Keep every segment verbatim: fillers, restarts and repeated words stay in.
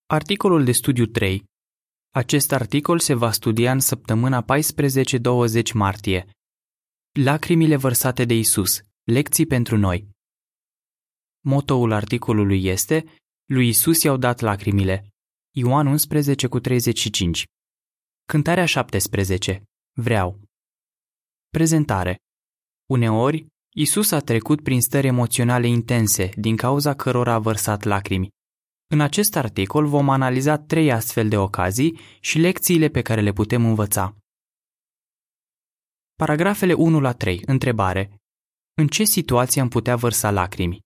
Articolul de studiu trei. Acest articol se va studia în săptămâna paisprezece douăzeci martie. Lacrimile vărsate de Isus. Lecții pentru noi. Motoul articolului este: lui Isus i-au dat lacrimile. Ioan unsprezece cu treizeci și cinci. Cântarea șaptesprezece. Vreau. Prezentare. Uneori, Isus a trecut prin stări emoționale intense, din cauza cărora a vărsat lacrimi. În acest articol vom analiza trei astfel de ocazii și lecțiile pe care le putem învăța. Paragrafele unu la trei. Întrebare. În ce situație am putea vărsa lacrimi?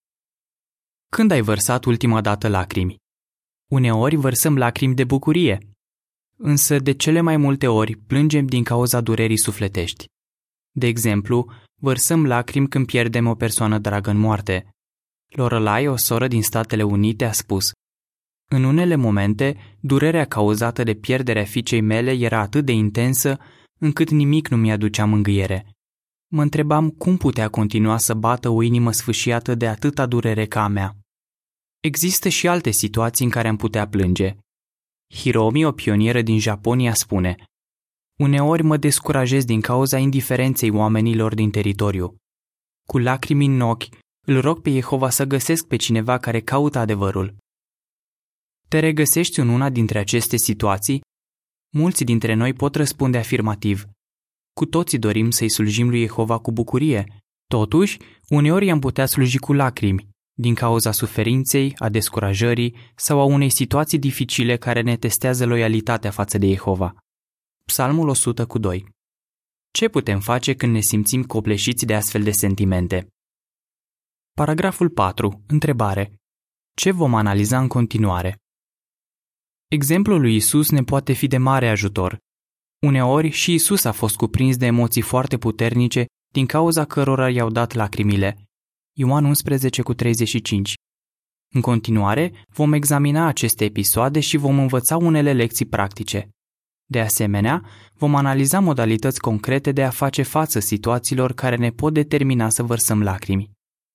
Când ai vărsat ultima dată lacrimi? Uneori vărsăm lacrimi de bucurie, însă de cele mai multe ori plângem din cauza durerii sufletești. De exemplu, vărsăm lacrimi când pierdem o persoană dragă în moarte. Lorelai, o soră din Statele Unite, a spus: în unele momente, durerea cauzată de pierderea fiicei mele era atât de intensă încât nimic nu mi-aducea mângâiere. Mă întrebam cum putea continua să bată o inimă sfâșiată de atâta durere ca a mea. Există și alte situații în care am putea plânge. Hiromi, o pionieră din Japonia, spune: uneori mă descurajez din cauza indiferenței oamenilor din teritoriu. Cu lacrimi în ochi, îl rog pe Jehova să găsesc pe cineva care caută adevărul. Te regăsești în una dintre aceste situații? Mulți dintre noi pot răspunde afirmativ. Cu toții dorim să-i slujim lui Jehova cu bucurie. Totuși, uneori am putea sluji cu lacrimi, din cauza suferinței, a descurajării sau a unei situații dificile care ne testează loialitatea față de Jehova. Psalmul o sută cu doi. Ce putem face când ne simțim copleșiți de astfel de sentimente? Paragraful patru. Întrebare. Ce vom analiza în continuare? Exemplul lui Isus ne poate fi de mare ajutor. Uneori și Isus a fost cuprins de emoții foarte puternice din cauza cărora i-au dat lacrimile. Ioan unsprezece cu treizeci și cinci. În continuare, vom examina aceste episoade și vom învăța unele lecții practice. De asemenea, vom analiza modalități concrete de a face față situațiilor care ne pot determina să vărsăm lacrimi.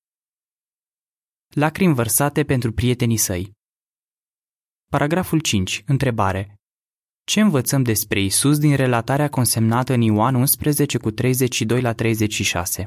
Lacrimi vărsate pentru prietenii săi. Paragraful cinci. Întrebare. Ce învățăm despre Isus din relatarea consemnată în Ioan unsprezece cu treizeci și doi la treizeci și șase?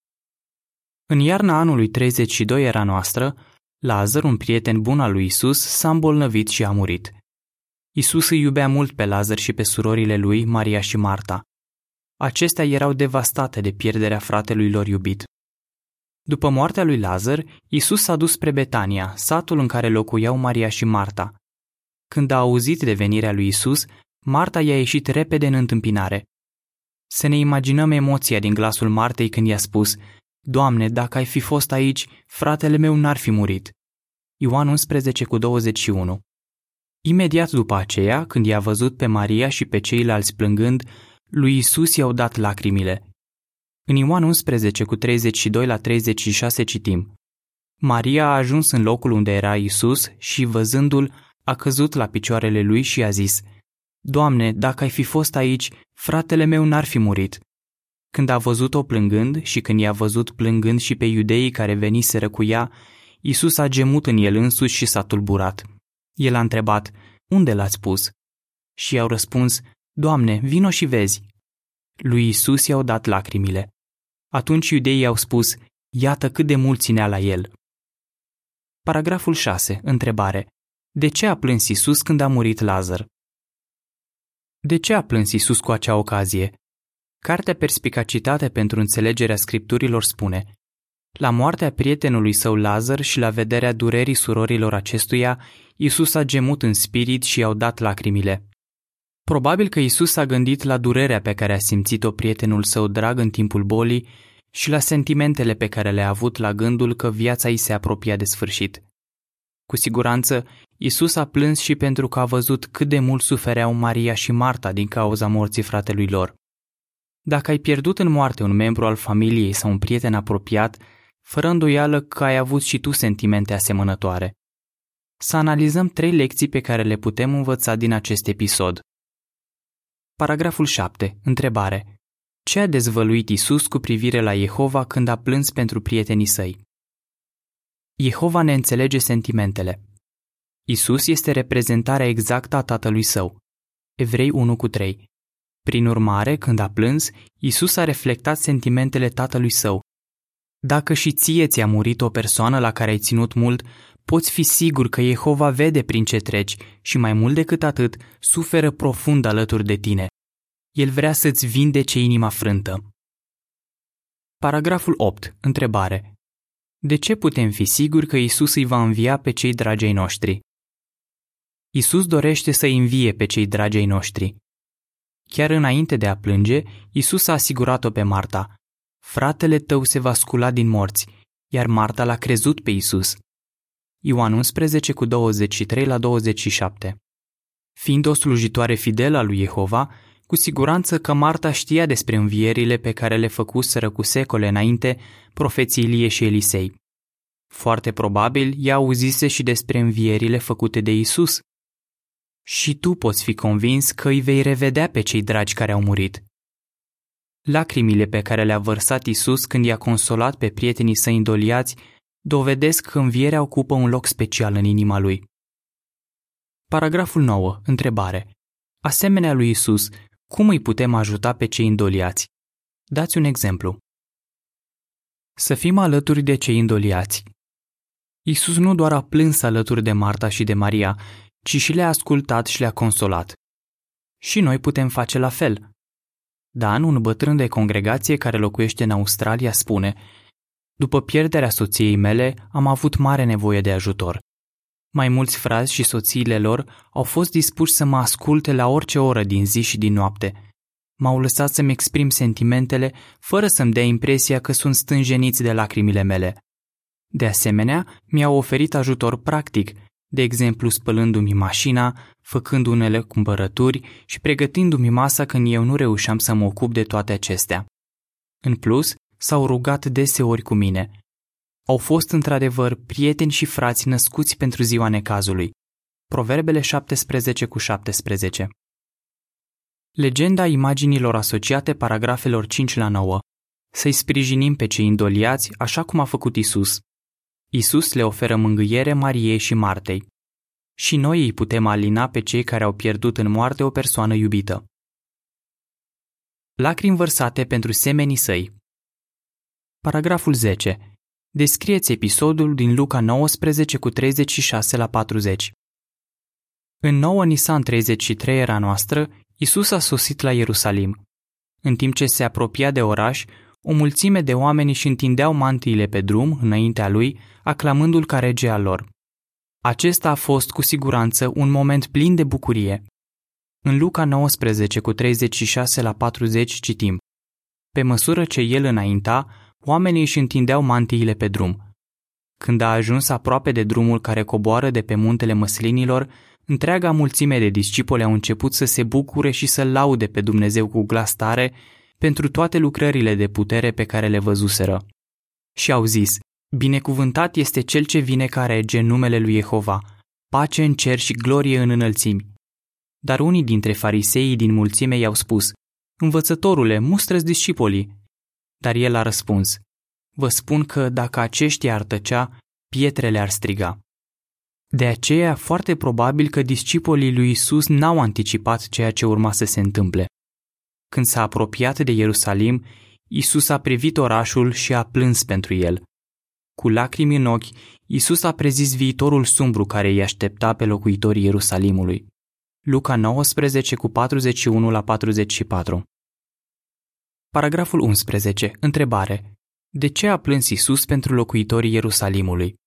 În iarna anului treizeci și doi era noastră, Lazar, un prieten bun al lui Isus, s-a îmbolnăvit și a murit. Isus îi iubea mult pe Lazar și pe surorile lui, Maria și Marta. Acestea erau devastate de pierderea fratelui lor iubit. După moartea lui Lazar, Isus s-a dus spre Betania, satul în care locuiau Maria și Marta. Când a auzit de venirea lui Isus, Marta i-a ieșit repede în întâmpinare. Să ne imaginăm emoția din glasul Martei când i-a spus: Doamne, dacă ai fi fost aici, fratele meu n-ar fi murit. Ioan unsprezece cu douăzeci și unu. Imediat după aceea, când i-a văzut pe Maria și pe ceilalți plângând, lui Isus i-au dat lacrimile. În Ioan unsprezece cu treizeci și doi la treizeci și șase citim: Maria a ajuns în locul unde era Isus și, văzându-l, a căzut la picioarele lui și a zis: Doamne, dacă ai fi fost aici, fratele meu n-ar fi murit. Când a văzut-o plângând și când i-a văzut plângând și pe iudeii care veniseră cu ea, Isus a gemut în el însuși și s-a tulburat. El a întrebat: Unde l-ați pus? Și i-au răspuns: Doamne, vino și vezi. Lui Isus i-au dat lacrimile. Atunci iudeii au spus: Iată cât de mult ținea la el. Paragraful șase. Întrebare. De ce a plâns Isus când a murit Lazar? De ce a plâns Isus cu acea ocazie? Cartea Perspicacitate pentru înțelegerea Scripturilor spune: la moartea prietenului său Lazar și la vederea durerii surorilor acestuia, Isus a gemut în spirit și i-au dat lacrimile. Probabil că Isus a gândit la durerea pe care a simțit-o prietenul său drag în timpul bolii și la sentimentele pe care le-a avut la gândul că viața îi se apropia de sfârșit. Cu siguranță, Isus a plâns și pentru că a văzut cât de mult sufereau Maria și Marta din cauza morții fratelui lor. Dacă ai pierdut în moarte un membru al familiei sau un prieten apropiat, fără îndoială că ai avut și tu sentimente asemănătoare. Să analizăm trei lecții pe care le putem învăța din acest episod. Paragraful șapte. Întrebare. Ce a dezvăluit Isus cu privire la Jehova când a plâns pentru prietenii săi? Jehova ne înțelege sentimentele. Isus este reprezentarea exactă a Tatălui Său. Evrei unu cu trei. Prin urmare, când a plâns, Isus a reflectat sentimentele Tatălui Său. Dacă și ție ți-a murit o persoană la care ai ținut mult, poți fi sigur că Jehova vede prin ce treci și, mai mult decât atât, suferă profund alături de tine. El vrea să-ți vindece inima frântă. Paragraful opt. Întrebare. De ce putem fi siguri că Isus îi va învia pe cei dragi ai noștri? Isus dorește să îi învie pe cei dragi ai noștri. Chiar înainte de a plânge, Isus a asigurat-o pe Marta: fratele tău se va scula din morți, iar Marta l-a crezut pe Isus. Ioan unsprezece cu douăzeci și trei la douăzeci și șapte. Fiind o slujitoare fidelă a lui Jehova, cu siguranță că Marta știa despre învierile pe care le făcuseră cu secole înainte profeții Ilie și Elisei. Foarte probabil ea auzise și despre învierile făcute de Isus. Și tu poți fi convins că îi vei revedea pe cei dragi care au murit. Lacrimile pe care le-a vărsat Isus când i-a consolat pe prietenii săi îndoliați dovedesc că învierea ocupă un loc special în inima lui. Paragraful nouă. Întrebare. Asemenea lui Isus, cum îi putem ajuta pe cei îndoliați? Dați un exemplu. Să fim alături de cei îndoliați. Isus nu doar a plâns alături de Marta și de Maria, ci și le-a ascultat și le-a consolat. Și noi putem face la fel. Dan, un bătrân de congregație care locuiește în Australia, spune: după pierderea soției mele, am avut mare nevoie de ajutor. Mai mulți frați și soțiile lor au fost dispuși să mă asculte la orice oră din zi și din noapte. M-au lăsat să-mi exprim sentimentele, fără să-mi dea impresia că sunt stânjeniți de lacrimile mele. De asemenea, mi-au oferit ajutor practic, de exemplu spălându-mi mașina, făcând unele cumpărături și pregătindu-mi masa când eu nu reușeam să mă ocup de toate acestea. În plus, s-au rugat deseori cu mine. Au fost într-adevăr prieteni și frați născuți pentru ziua necazului. Proverbele șaptesprezece cu șaptesprezece. Legenda imaginilor asociate paragrafelor cinci la nouă. Să-i sprijinim pe cei îndoliați așa cum a făcut Isus. Isus le oferă mângâiere Mariei și Martei. Și noi îi putem alina pe cei care au pierdut în moarte o persoană iubită. Lacrimi vărsate pentru semenii săi. Paragraful zece. Descrieți episodul din Luca nouăsprezece cu treizeci și șase la patruzeci. În nouă Nisan treizeci și trei era noastră, Isus a sosit la Ierusalim. În timp ce se apropia de oraș, o mulțime de oameni își întindeau mantiile pe drum înaintea lui, aclamându-l ca rege al lor. Acesta a fost cu siguranță un moment plin de bucurie. În Luca nouăsprezece cu treizeci și șase la patruzeci citim: pe măsură ce el înainta, oamenii își întindeau mantiile pe drum. Când a ajuns aproape de drumul care coboară de pe muntele Măslinilor, întreaga mulțime de discipoli au început să se bucure și să laude pe Dumnezeu cu glas tare pentru toate lucrările de putere pe care le văzuseră. Și au zis: binecuvântat este cel ce vine ca rege în numele lui Jehova, pace în cer și glorie în înălțimi. Dar unii dintre fariseii din mulțime i-au spus: învățătorule, mustră-ți discipolii. Dar el a răspuns: vă spun că dacă aceștia ar tăcea, pietrele ar striga. De aceea, foarte probabil că discipolii lui Isus n-au anticipat ceea ce urma să se întâmple. Când s-a apropiat de Ierusalim, Isus a privit orașul și a plâns pentru el. Cu lacrimi în ochi, Isus a prezis viitorul sumbru care îi aștepta pe locuitorii Ierusalimului. Luca nouăsprezece cu patruzeci și unu la patruzeci și patru. Paragraful unsprezece. Întrebare. De ce a plâns Isus pentru locuitorii Ierusalimului?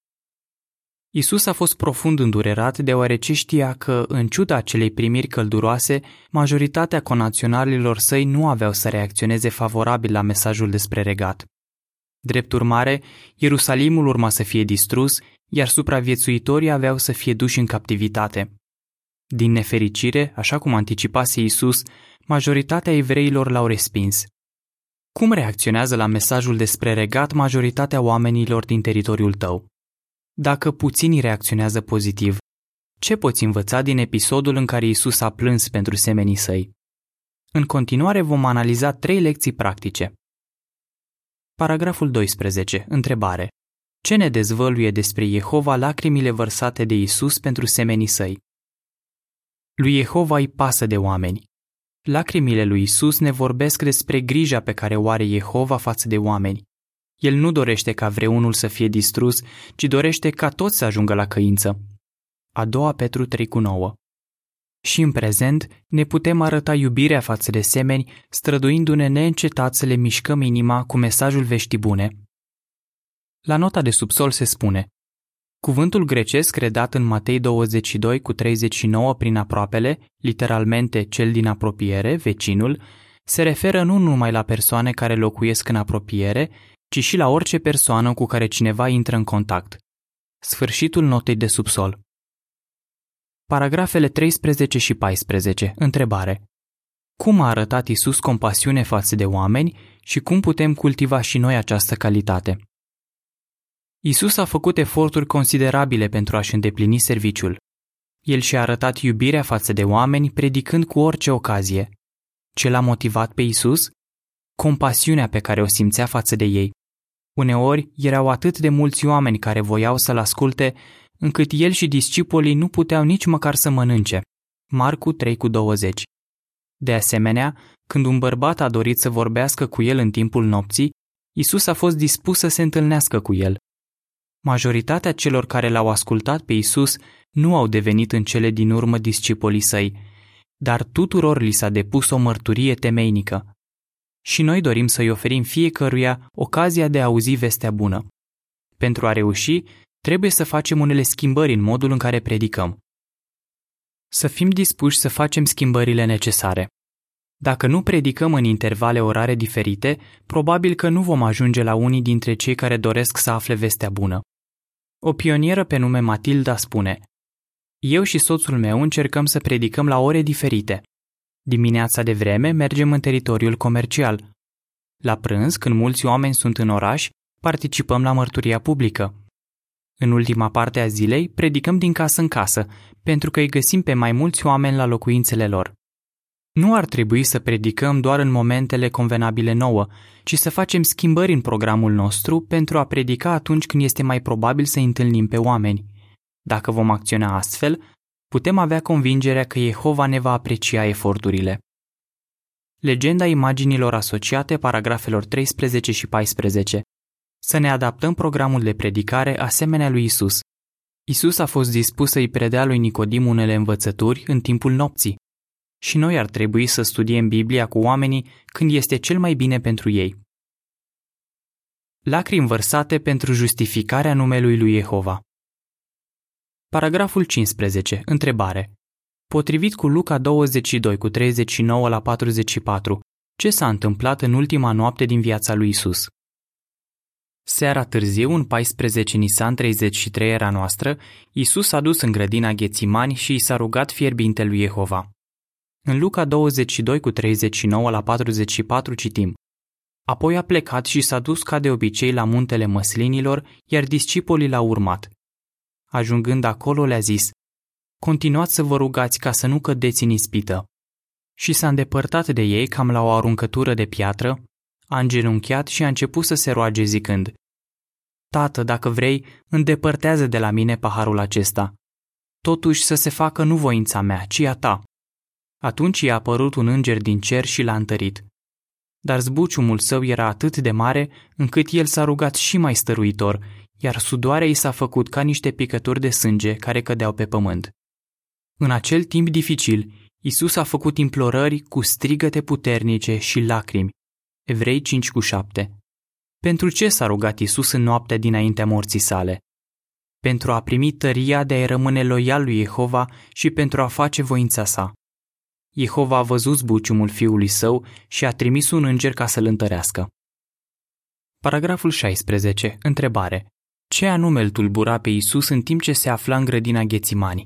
Isus a fost profund îndurerat deoarece știa că, în ciuda acelei primiri călduroase, majoritatea conaționalilor săi nu aveau să reacționeze favorabil la mesajul despre regat. Drept urmare, Ierusalimul urma să fie distrus, iar supraviețuitorii aveau să fie duși în captivitate. Din nefericire, așa cum anticipase Isus, majoritatea evreilor l-au respins. Cum reacționează la mesajul despre regat majoritatea oamenilor din teritoriul tău? Dacă puținii reacționează pozitiv, ce poți învăța din episodul în care Isus a plâns pentru semenii săi? În continuare vom analiza trei lecții practice. Paragraful doisprezece. Întrebare. Ce ne dezvăluie despre Jehova lacrimile vărsate de Isus pentru semenii săi? Lui Jehova îi pasă de oameni. Lacrimile lui Isus ne vorbesc despre grija pe care o are Jehova față de oameni. El nu dorește ca vreunul să fie distrus, ci dorește ca toți să ajungă la căință. A doua Petru trei cu nouă. Și în prezent ne putem arăta iubirea față de semeni, străduindu-ne neîncetat să le mișcăm inima cu mesajul veștii bune. La nota de subsol se spune: cuvântul grecesc redat în Matei douăzeci și doi cu treizeci și nouă prin aproapele, literalmente cel din apropiere, vecinul, se referă nu numai la persoane care locuiesc în apropiere, ci și la orice persoană cu care cineva intră în contact. Sfârșitul notei de subsol. Paragrafele treisprezece și paisprezece. Întrebare. Cum a arătat Isus compasiune față de oameni și cum putem cultiva și noi această calitate? Isus a făcut eforturi considerabile pentru a-și îndeplini serviciul. El și-a arătat iubirea față de oameni predicând cu orice ocazie. Ce l-a motivat pe Isus? Compasiunea pe care o simțea față de ei. Uneori erau atât de mulți oameni care voiau să-l asculte, încât el și discipolii nu puteau nici măcar să mănânce. Marcu trei cu douăzeci. De asemenea, când un bărbat a dorit să vorbească cu el în timpul nopții, Isus a fost dispus să se întâlnească cu el. Majoritatea celor care l-au ascultat pe Isus nu au devenit în cele din urmă discipolii săi, dar tuturor li s-a depus o mărturie temeinică. Și noi dorim să-i oferim fiecăruia ocazia de a auzi vestea bună. Pentru a reuși, trebuie să facem unele schimbări în modul în care predicăm. Să fim dispuși să facem schimbările necesare. Dacă nu predicăm în intervale orare diferite, probabil că nu vom ajunge la unii dintre cei care doresc să afle vestea bună. O pionieră pe nume Matilda spune: eu și soțul meu încercăm să predicăm la ore diferite. Dimineața de vreme mergem în teritoriul comercial. La prânz, când mulți oameni sunt în oraș, participăm la mărturia publică. În ultima parte a zilei, predicăm din casă în casă, pentru că îi găsim pe mai mulți oameni la locuințele lor. Nu ar trebui să predicăm doar în momentele convenabile nouă, ci să facem schimbări în programul nostru pentru a predica atunci când este mai probabil să întâlnim pe oameni. Dacă vom acționa astfel, putem avea convingerea că Jehova ne va aprecia eforturile. Legenda imaginilor asociate paragrafelor treisprezece și paisprezece. Să ne adaptăm programul de predicare asemenea lui Isus. Isus a fost dispus să-i predea lui Nicodim unele învățături în timpul nopții. Și noi ar trebui să studiem Biblia cu oamenii când este cel mai bine pentru ei. Lacrimi vărsate pentru justificarea numelui lui Jehova. Paragraful cincisprezece. Întrebare. Potrivit cu Luca douăzeci și doi cu treizeci și nouă la patruzeci și patru, ce s-a întâmplat în ultima noapte din viața lui Isus? Seara târziu, în paisprezece Nisan treizeci și trei era noastră, Isus s-a dus în grădina Ghețimani și i s-a rugat fierbinte lui Jehova. În Luca douăzeci și doi cu treizeci și nouă la patruzeci și patru citim: apoi a plecat și s-a dus ca de obicei la muntele Măslinilor, iar discipolii l-au urmat. Ajungând acolo le-a zis: continuați să vă rugați ca să nu cădeți în ispită. Și s-a îndepărtat de ei cam la o aruncătură de piatră, a îngenunchiat și a început să se roage zicând: Tată, dacă vrei, îndepărtează de la mine paharul acesta. Totuși să se facă nu voința mea, ci a ta. Atunci i-a apărut un înger din cer și l-a întărit. Dar zbuciumul său era atât de mare, încât el s-a rugat și mai stăruitor, iar sudoarea i s-a făcut ca niște picături de sânge care cădeau pe pământ. În acel timp dificil, Isus a făcut implorări cu strigăte puternice și lacrimi. Evrei cinci cu șapte. Pentru ce s-a rugat Isus în noaptea dinaintea morții sale? Pentru a primi tăria de a rămâne loial lui Jehova și pentru a face voința sa. Jehova a văzut zbuciumul fiului său și a trimis un înger ca să-l întărească. Paragraful șaisprezece. Întrebare. Ce anume îl tulbura pe Isus în timp ce se afla în grădina Ghețimani?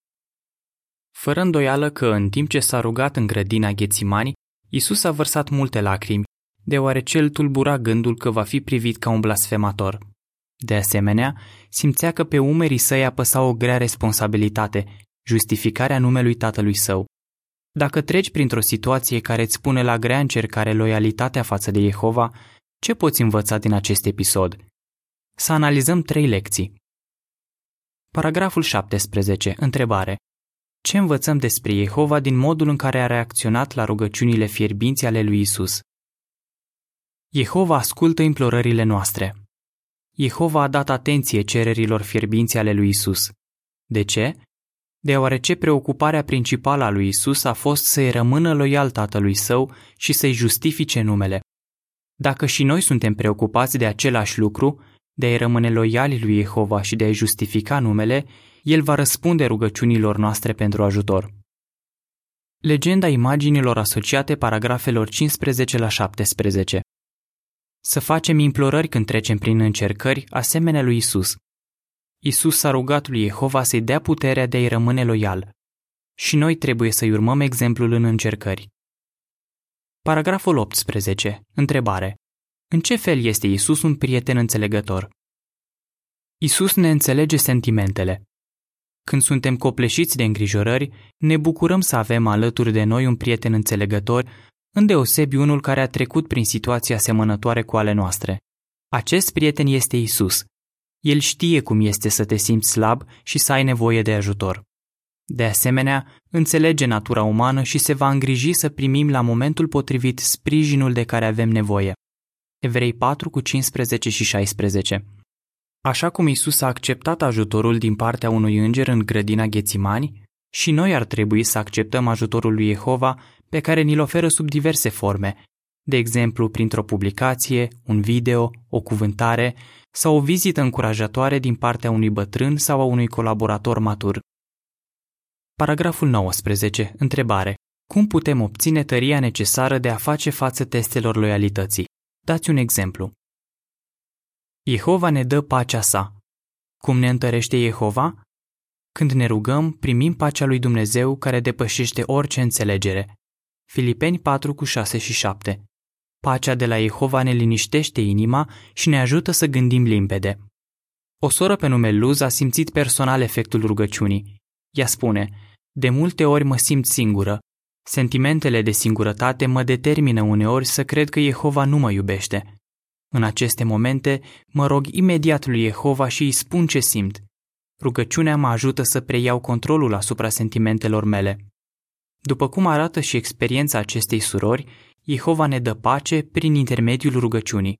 Fără îndoială că în timp ce s-a rugat în grădina Ghețimani, Isus a vărsat multe lacrimi, deoarece îl tulbura gândul că va fi privit ca un blasfemator. De asemenea, simțea că pe umerii săi apăsa o grea responsabilitate, justificarea numelui tatălui său. Dacă treci printr-o situație care îți pune la grea încercare loialitatea față de Jehova, ce poți învăța din acest episod? Să analizăm trei lecții. Paragraful șaptesprezece. Întrebare. Ce învățăm despre Jehova din modul în care a reacționat la rugăciunile fierbinți ale lui Isus? Jehova ascultă implorările noastre. Jehova a dat atenție cererilor fierbinți ale lui Isus. De ce? Deoarece preocuparea principală a lui Isus a fost să-i rămână loial tatălui său și să-i justifice numele. Dacă și noi suntem preocupați de același lucru, de a-i rămâne loiali lui Jehova și de a-i justifica numele, El va răspunde rugăciunilor noastre pentru ajutor. Legenda imaginilor asociate paragrafelor cincisprezece la șaptesprezece. Să facem implorări când trecem prin încercări, asemenea lui Isus. Isus s-a rugat lui Jehova să-i dea puterea de a-i rămâne loial. Și noi trebuie să-i urmăm exemplul în încercări. Paragraful optsprezece. Întrebare. În ce fel este Isus un prieten înțelegător? Isus ne înțelege sentimentele. Când suntem copleșiți de îngrijorări, ne bucurăm să avem alături de noi un prieten înțelegător, îndeosebi unul care a trecut prin situații asemănătoare cu ale noastre. Acest prieten este Isus. El știe cum este să te simți slab și să ai nevoie de ajutor. De asemenea, înțelege natura umană și se va îngriji să primim la momentul potrivit sprijinul de care avem nevoie. Evrei patru cu cincisprezece și șaisprezece. Așa cum Isus a acceptat ajutorul din partea unui înger în grădina Ghețimani, și noi ar trebui să acceptăm ajutorul lui Jehova pe care ni-l oferă sub diverse forme, de exemplu printr-o publicație, un video, o cuvântare sau o vizită încurajatoare din partea unui bătrân sau a unui colaborator matur. Paragraful nouăsprezece. Întrebare. Cum putem obține tăria necesară de a face față testelor loialității? Dați un exemplu. Jehova ne dă pacea sa. Cum ne întărește Jehova? Când ne rugăm, primim pacea lui Dumnezeu care depășește orice înțelegere. Filipeni patru cu șase și șapte. Pacea de la Jehova ne liniștește inima și ne ajută să gândim limpede. O soră pe nume Luz a simțit personal efectul rugăciunii. Ea spune, de multe ori mă simt singură. Sentimentele de singurătate mă determină uneori să cred că Jehova nu mă iubește. În aceste momente, mă rog imediat lui Jehova și îi spun ce simt. Rugăciunea mă ajută să preiau controlul asupra sentimentelor mele. După cum arată și experiența acestei surori, Jehova ne dă pace prin intermediul rugăciunii.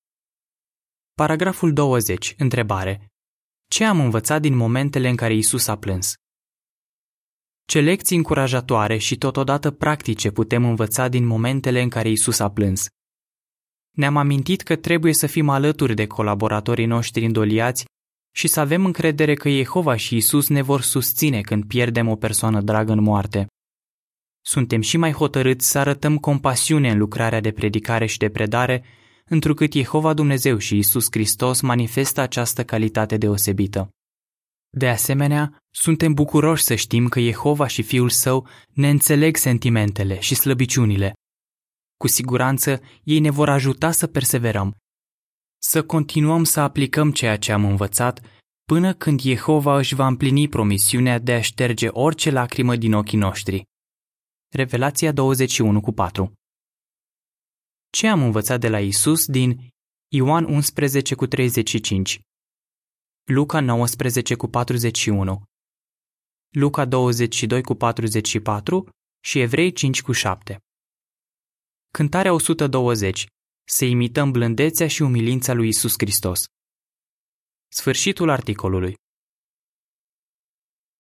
Paragraful douăzeci. Întrebare. Ce am învățat din momentele în care Isus a plâns? Ce lecții încurajatoare și totodată practice putem învăța din momentele în care Isus a plâns? Ne-am amintit că trebuie să fim alături de colaboratorii noștri îndoliați și să avem încredere că Jehova și Isus ne vor susține când pierdem o persoană dragă în moarte. Suntem și mai hotărâți să arătăm compasiune în lucrarea de predicare și de predare, întrucât Jehova Dumnezeu și Isus Hristos manifestă această calitate deosebită. De asemenea, suntem bucuroși să știm că Jehova și Fiul Său ne înțeleg sentimentele și slăbiciunile. Cu siguranță, ei ne vor ajuta să perseverăm, să continuăm să aplicăm ceea ce am învățat, până când Jehova își va împlini promisiunea de a șterge orice lacrimă din ochii noștri. Revelația douăzeci și unu cu patru. Ce am învățat de la Isus din Ioan unsprezece cu treizeci și cinci, Luca nouăsprezece cu patruzeci și unu, Luca douăzeci și doi cu patruzeci și patru și Evrei cinci cu șapte. Cântarea o sută douăzeci. Să imităm blândețea și umilința lui Isus Hristos. Sfârșitul articolului.